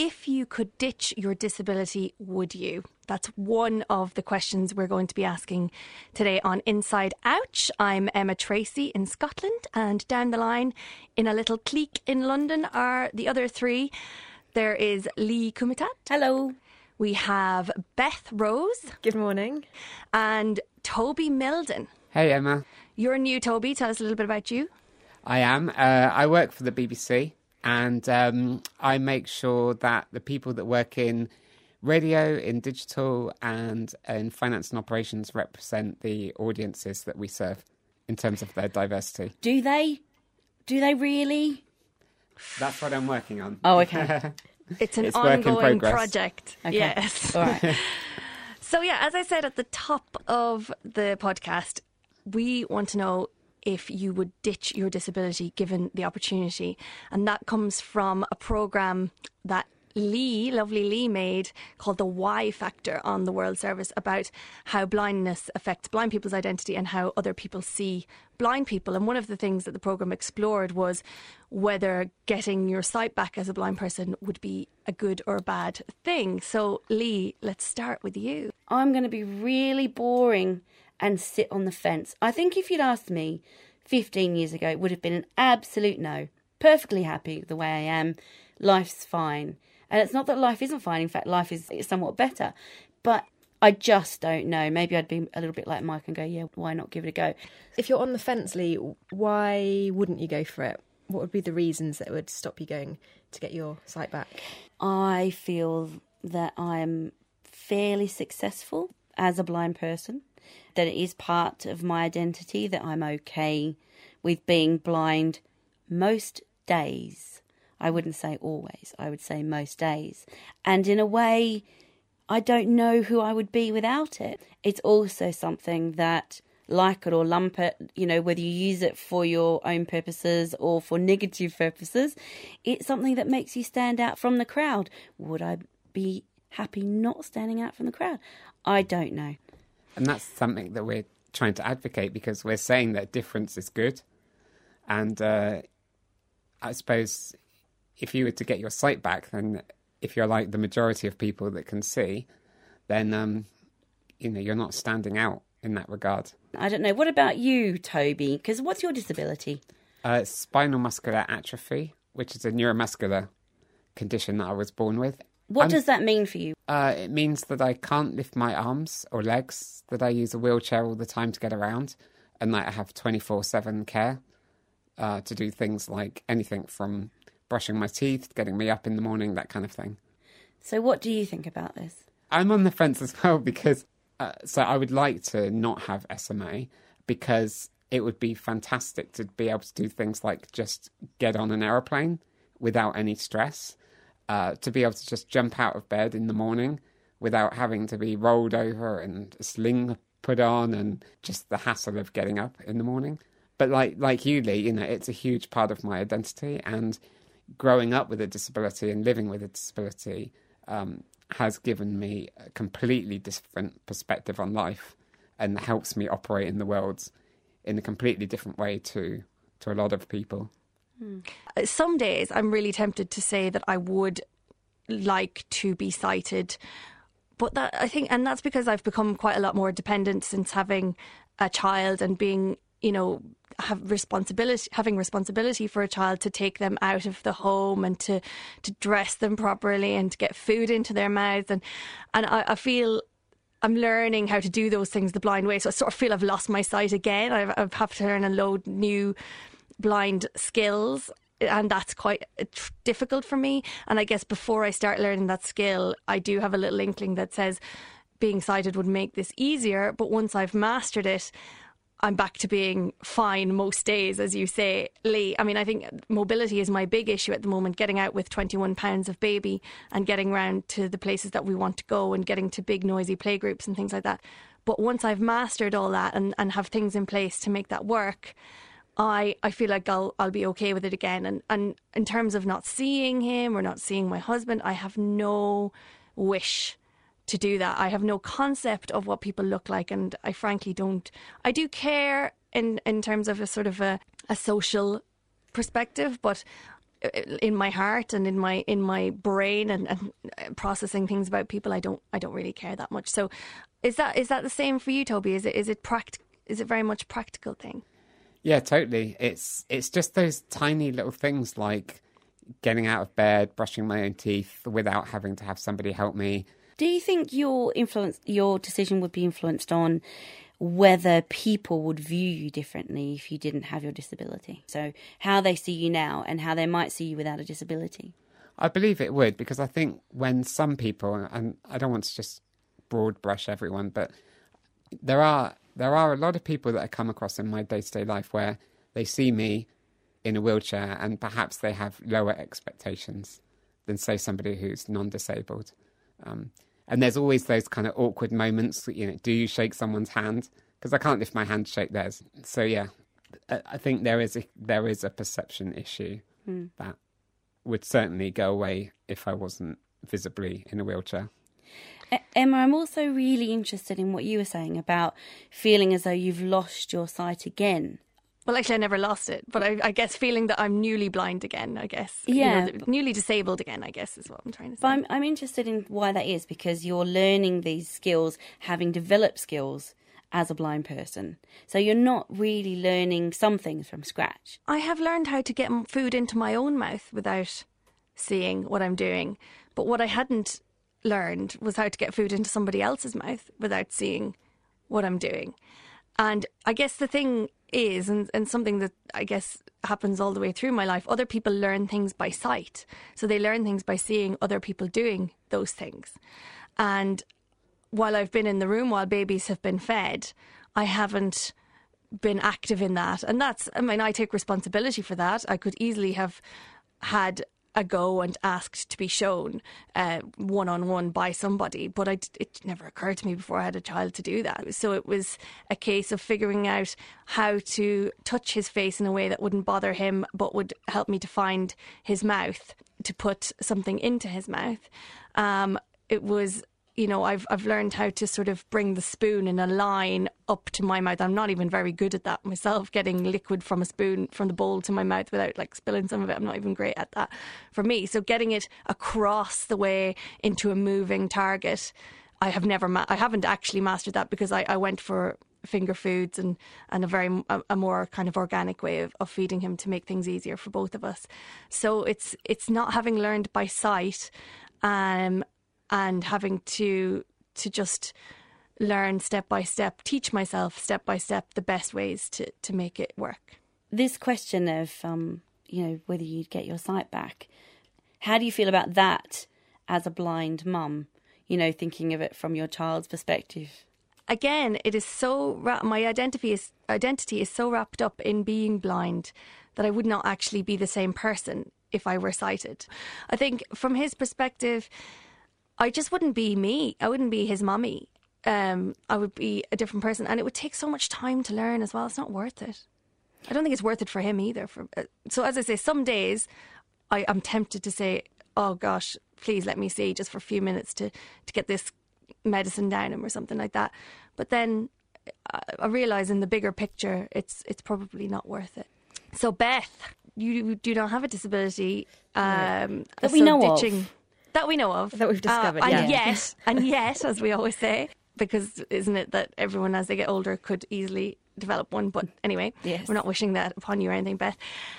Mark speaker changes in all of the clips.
Speaker 1: if you could ditch your disability, would you? That's one of the questions we're going to be asking today on Inside Ouch. I'm Emma Tracy in Scotland, and down the line in a little clique in London are the other three. There is Lee Kumitat.
Speaker 2: Hello.
Speaker 1: We have Beth Rose.
Speaker 3: Good morning.
Speaker 1: And Toby Milden.
Speaker 4: Hey, Emma.
Speaker 1: You're new, Toby. Tell us a little bit about you.
Speaker 4: I am. I work for the BBC, and I make sure that the people that work in radio, in digital, and in finance and operations represent the audiences that we serve in terms of their diversity.
Speaker 2: Do they? Do they really?
Speaker 4: That's what I'm working on.
Speaker 2: Oh, okay.
Speaker 1: It's an
Speaker 4: It's work in
Speaker 1: ongoing
Speaker 4: progress.
Speaker 1: project.
Speaker 2: Okay.
Speaker 1: Yes.
Speaker 2: All right.
Speaker 1: So, yeah, as I said at the top of the podcast, we want to know if you would ditch your disability given the opportunity. And that comes from a programme that lovely Lee made called The Why Factor on the World Service, about how blindness affects blind people's identity and how other people see blind people. And one of the things that the programme explored was whether getting your sight back as a blind person would be a good or a bad thing. So, Lee, let's start with you.
Speaker 2: I'm going to be really boring and sit on the fence. I think if you'd asked me 15 years ago, it would have been an absolute no. Perfectly happy with the way I am. Life's fine. And it's not that life isn't fine. In fact, life is somewhat better. But I just don't know. Maybe I'd be a little bit like Mike and go, yeah, why not give it a go?
Speaker 3: If you're on the fence, Lee, why wouldn't you go for it? What would be the reasons that would stop you going to get your sight back?
Speaker 2: I feel that I'm fairly successful as a blind person, that it is part of my identity, that I'm okay with being blind most days. I wouldn't say always, I would say most days. And in a way, I don't know who I would be without it. It's also something that, like it or lump it, you know, whether you use it for your own purposes or for negative purposes, it's something that makes you stand out from the crowd. Would I be happy not standing out from the crowd? I don't know.
Speaker 4: And that's something that we're trying to advocate, because we're saying that difference is good. And I suppose if you were to get your sight back, then if you're like the majority of people that can see, then, you're not standing out in that regard.
Speaker 2: I don't know. What about you, Toby? Because what's your disability?
Speaker 4: It's spinal muscular atrophy, which is a neuromuscular condition that I was born with.
Speaker 2: What does that mean for you?
Speaker 4: It means that I can't lift my arms or legs, that I use a wheelchair all the time to get around, and that I have 24/7 care to do things like anything from brushing my teeth, getting me up in the morning, that kind of thing.
Speaker 2: So what do you think about this?
Speaker 4: I'm on the fence as well, because so I would like to not have SMA, because it would be fantastic to be able to do things like just get on an aeroplane without any stress, to be able to just jump out of bed in the morning without having to be rolled over and a sling put on and just the hassle of getting up in the morning. But like you, Lee, it's a huge part of my identity, and growing up with a disability and living with a disability has given me a completely different perspective on life, and helps me operate in the world in a completely different way to a lot of people.
Speaker 1: Some days I'm really tempted to say that I would like to be sighted, but that's because I've become quite a lot more dependent since having a child and being, having responsibility for a child, to take them out of the home and to dress them properly and to get food into their mouths. And I feel I'm learning how to do those things the blind way. So I sort of feel I've lost my sight again. I've have to learn a load new blind skills, and that's quite difficult for me. And I guess before I start learning that skill, I do have a little inkling that says being sighted would make this easier. But once I've mastered it, I'm back to being fine most days, as you say, Lee. I mean, I think mobility is my big issue at the moment, getting out with 21 pounds of baby and getting round to the places that we want to go and getting to big noisy playgroups and things like that. But once I've mastered all that and have things in place to make that work, I feel like I'll be okay with it again. And in terms of not seeing him or not seeing my husband, I have no wish to do that. I have no concept of what people look like, and I frankly don't. I do care in terms of a sort of a social perspective, but in my heart and in my brain and processing things about people, I don't really care that much. So is that the same for you, Toby? Is it very much a practical thing?
Speaker 4: Yeah, totally. It's just those tiny little things like getting out of bed, brushing my own teeth without having to have somebody help me.
Speaker 2: Do you think your decision would be influenced on whether people would view you differently if you didn't have your disability? So how they see you now and how they might see you without a disability?
Speaker 4: I believe it would, because I think when some people, and I don't want to just broad brush everyone, but there are a lot of people that I come across in my day-to-day life where they see me in a wheelchair and perhaps they have lower expectations than, say, somebody who's non-disabled. And there's always those kind of awkward moments, do you shake someone's hand? Because I can't lift my hand to shake theirs. So, yeah, I think there is a perception issue that would certainly go away if I wasn't visibly in a wheelchair.
Speaker 2: Emma, I'm also really interested in what you were saying about feeling as though you've lost your sight again.
Speaker 1: Well, actually, I never lost it, but I guess feeling that I'm newly blind again, I guess.
Speaker 2: Yeah.
Speaker 1: Newly disabled again, I guess, is what I'm trying to say.
Speaker 2: But I'm interested in why that is, because you're learning these skills, having developed skills as a blind person. So you're not really learning some things from scratch.
Speaker 1: I have learned how to get food into my own mouth without seeing what I'm doing. But what I hadn't learned was how to get food into somebody else's mouth without seeing what I'm doing. And I guess the thing is, and something that I guess happens all the way through my life, other people learn things by sight. So they learn things by seeing other people doing those things. And while I've been in the room while babies have been fed, I haven't been active in that. And I take responsibility for that. I could easily have had a go and asked to be shown one-on-one by somebody, but it never occurred to me before I had a child to do that. So it was a case of figuring out how to touch his face in a way that wouldn't bother him but would help me to find his mouth, to put something into his mouth. It was, I've learned how to sort of bring the spoon in a line up to my mouth. I'm not even very good at that myself, getting liquid from a spoon from the bowl to my mouth without spilling some of it. I'm not even great at that for me. So getting it across the way into a moving target, I haven't actually mastered that, because I went for finger foods and a more kind of organic way of feeding him to make things easier for both of us. So it's not having learned by sight, and having to just learn step by step, teach myself step by step the best ways to make it work.
Speaker 2: This question of, whether you'd get your sight back, how do you feel about that as a blind mum, thinking of it from your child's perspective?
Speaker 1: Again, it is so, my identity is so wrapped up in being blind that I would not actually be the same person if I were sighted. I think from his perspective, I just wouldn't be me. I wouldn't be his mummy. I would be a different person, and it would take so much time to learn as well. It's not worth it. I don't think it's worth it for him either. So as I say, some days I'm tempted to say, oh gosh, please let me see just for a few minutes to get this medicine down him or something like that. But then I realise in the bigger picture, it's probably not worth it. So Beth, you do not have a disability.
Speaker 2: That we know of.
Speaker 1: That we know of.
Speaker 3: That we've discovered,
Speaker 1: and yet, as we always say, because isn't it that everyone as they get older could easily develop one? But anyway,
Speaker 2: yes.
Speaker 1: We're not wishing that upon you or anything, Beth.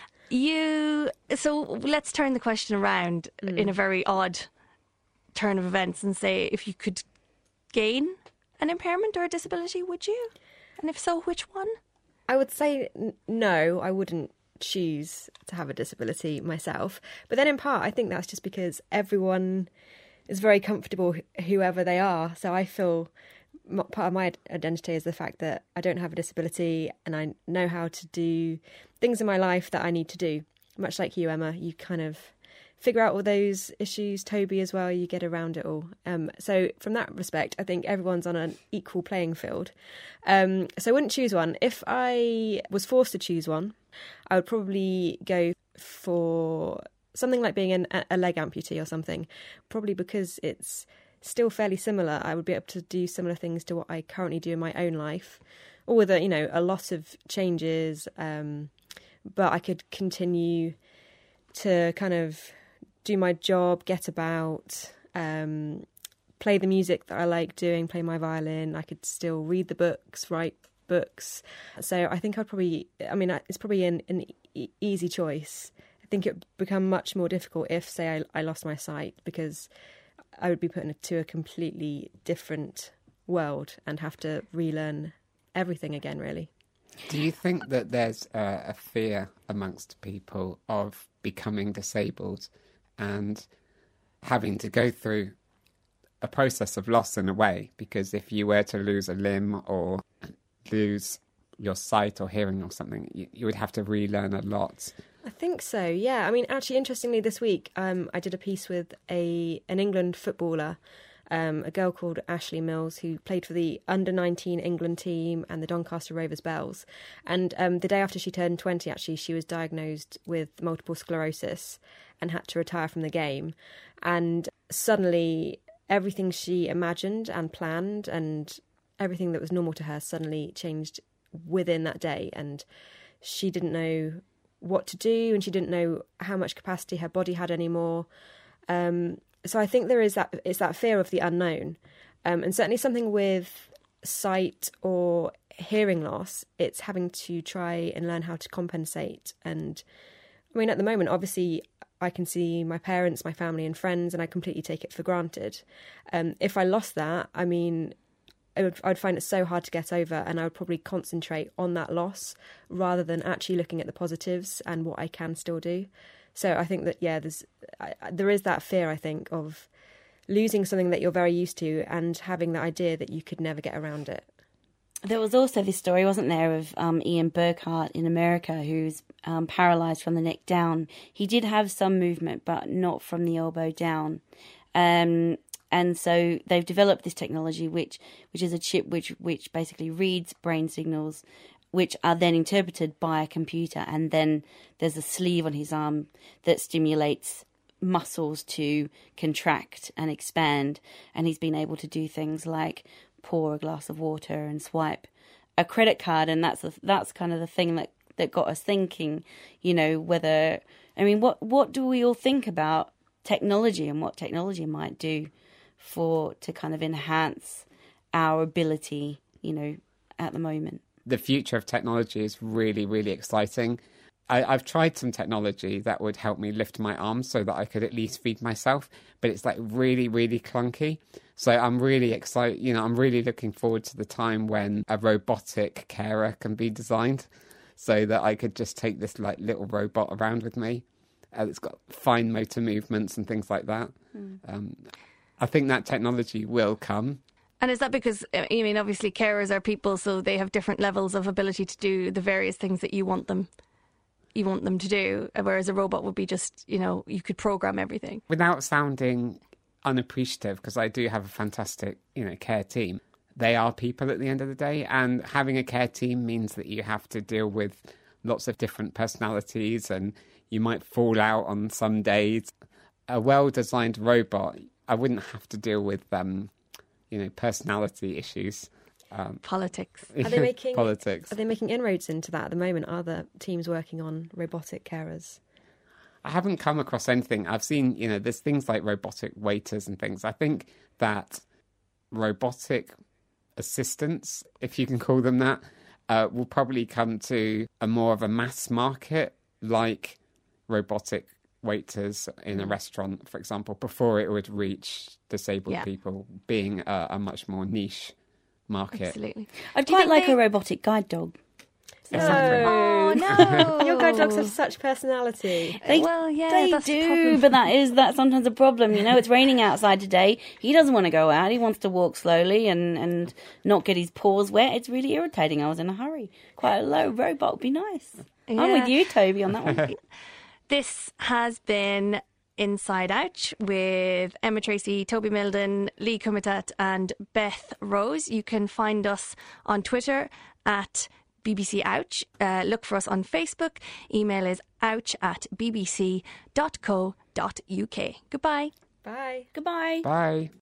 Speaker 1: So let's turn the question around in a very odd turn of events and say, if you could gain an impairment or a disability, would you? And if so, which one?
Speaker 3: I would say no, I wouldn't choose to have a disability myself. But then in part, I think that's just because everyone is very comfortable whoever they are. So I feel part of my identity is the fact that I don't have a disability and I know how to do things in my life that I need to do. Much like you, Emma, you kind of figure out all those issues. Toby as well, you get around it all. So from that respect, I think everyone's on an equal playing field. So I wouldn't choose one. If I was forced to choose one, I would probably go for something like being a leg amputee or something, probably because it's still fairly similar. I would be able to do similar things to what I currently do in my own life, or with a lot of changes, but I could continue to kind of do my job, get about, play the music that I like doing, play my violin. I could still read the books, write books. So I think it's probably an easy choice. I think it would become much more difficult if, say, I lost my sight, because I would be put into a completely different world and have to relearn everything again, really.
Speaker 4: Do you think that there's a fear amongst people of becoming disabled and having to go through a process of loss in a way? Because if you were to lose a limb or lose your sight or hearing or something, you would have to relearn a lot.
Speaker 3: I think so, yeah. I mean, actually, interestingly, this week I did a piece with an England footballer, a girl called Ashley Mills, who played for the under-19 England team and the Doncaster Rovers Bells. And the day after she turned 20, actually, she was diagnosed with multiple sclerosis and had to retire from the game. And suddenly, everything she imagined and planned and everything that was normal to her suddenly changed within that day. And she didn't know what to do, and she didn't know how much capacity her body had anymore. So I think it's that fear of the unknown. And certainly something with sight or hearing loss, it's having to try and learn how to compensate. And I mean, at the moment, obviously, I can see my parents, my family and friends, and I completely take it for granted. If I lost that, I mean, I'd find it so hard to get over, and I would probably concentrate on that loss rather than actually looking at the positives and what I can still do. So I think that, yeah, there is that fear, I think, of losing something that you're very used to and having the idea that you could never get around it.
Speaker 2: There was also this story, wasn't there, of Ian Burkhart in America, who's paralysed from the neck down. He did have some movement, but not from the elbow down. And so they've developed this technology, which is a chip which basically reads brain signals, which are then interpreted by a computer. And then there's a sleeve on his arm that stimulates muscles to contract and expand. And he's been able to do things like pour a glass of water and swipe a credit card. And that's kind of the thing that got us thinking, what do we all think about technology and what technology might do to kind of enhance our ability, at the moment?
Speaker 4: The future of technology is really, really exciting. I've tried some technology that would help me lift my arms so that I could at least feed myself, but it's like really, really clunky. So I'm really excited. I'm really looking forward to the time when a robotic carer can be designed so that I could just take this like little robot around with me. It's got fine motor movements and things like that. I think that technology will come.
Speaker 1: And is that because, obviously carers are people, so they have different levels of ability to do the various things that you want them to do, whereas a robot would be just, you could program everything.
Speaker 4: Without sounding unappreciative, because I do have a fantastic, care team, they are people at the end of the day, and having a care team means that you have to deal with lots of different personalities and you might fall out on some days. A well-designed robot, I wouldn't have to deal with personality issues.
Speaker 1: Politics.
Speaker 3: Are they making
Speaker 4: politics?
Speaker 3: Are they making inroads into that at the moment? Are the teams working on robotic carers?
Speaker 4: I haven't come across anything. I've seen, there's things like robotic waiters and things. I think that robotic assistants, if you can call them that, will probably come to a more of a mass market, like robotic waiters in a restaurant, for example, before it would reach disabled people, being a much more niche market.
Speaker 1: Absolutely.
Speaker 2: I'd quite like a robotic guide dog.
Speaker 4: Exactly.
Speaker 1: Oh no!
Speaker 3: Your guide dogs have such personality.
Speaker 2: They
Speaker 1: that's
Speaker 2: do, but that's sometimes a problem. It's raining outside today. He doesn't want to go out. He wants to walk slowly and not get his paws wet. It's really irritating. I was in a hurry. Quite a low robot would be nice.
Speaker 1: Yeah.
Speaker 2: I'm with you, Toby, on that one.
Speaker 1: This has been Inside Ouch with Emma Tracy, Toby Milden, Lee Kumitat and Beth Rose. You can find us on Twitter at BBC Ouch. Look for us on Facebook. Email is ouch@bbc.co.uk. Goodbye.
Speaker 3: Bye.
Speaker 2: Goodbye.
Speaker 4: Bye.